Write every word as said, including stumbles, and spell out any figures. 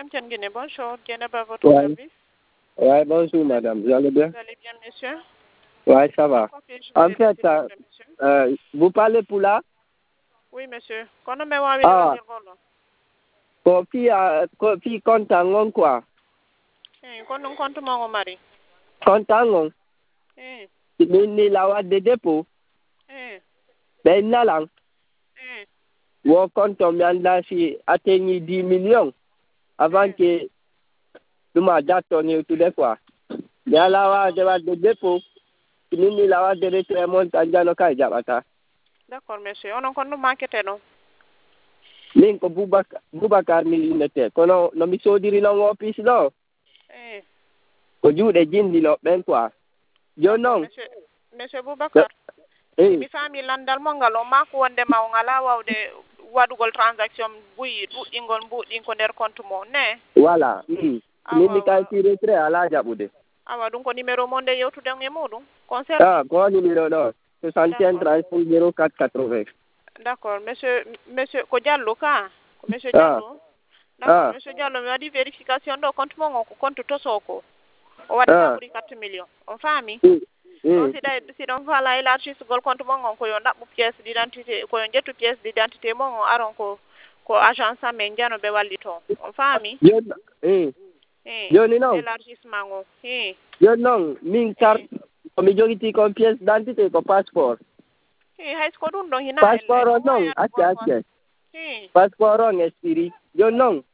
M T N Guinée, bonjour. Quel est votre Ouais. service? Ouais, bonjour madame, vous allez bien? Vous allez bien, monsieur? Ouais, ça va. Ok, je En vais fait, laisser euh, le monsieur. euh, vous parlez pour là? Oui, monsieur. Quand on me voit, il Ah, va dire quoi? pour qui, euh, pour qui compte en quoi? Eh, quand on compte mon mari. Compte en Eh, ni la wa de dépôt, eh, ben nalang, eh, wo compte on si atteignit dix millions avant eh. que nous m'a donné tout les fois. Mais la wa de wa de dépôt, ni la wa de retrait montant no kai jabata. D'accord, monsieur. On compte marketer, non? Min ko Boubacar Boubacar millionnaire kono no mi sodiri non office do Eh, ko juuɗe jindi lo ɓen quoi joni d'accord, noon monsieur. Monsieur Boubacar. eyi Mi faami landal mo ngal o maako wonde ma o ngala wawde waɗugol transaction buyi ɗuɗɗingol mbuɗɗin ko nder compte mo ne voilà min mi awa kay si retrait ala jaɓude awa ɗum ko numéro mo nde yewtuden e muɗum ah concerné ko numéro ɗo soixante et un trente-cinq zéro quatre quatre-vingts d'accord monsieur monsieur ko Diallo ka ko monsieur ah Diallo d'accord ah monsieur Diallo mi waɗi vérification ɗo compte mo ngo ko compte toso ko o waɗata ah ɓuuri quatre millions on faami mm, ɗon mm. siɗa siɗon faala élargissugol compte mo ngon koyo ɗaɓɓu pièce d' identité koyo ƴettu pièce d' identité mo ngon aron ko ko agence amen jano ɓe wallito on faami joni mm. eh joni noon élargissement ngo eh joni noon min carte komi jogiti kon pièce d' identité ko passeport eh hayso ko ɗum ɗon hina elle passeport o ko noon wayata acce gon gon acce eh passeport on expiri joni noon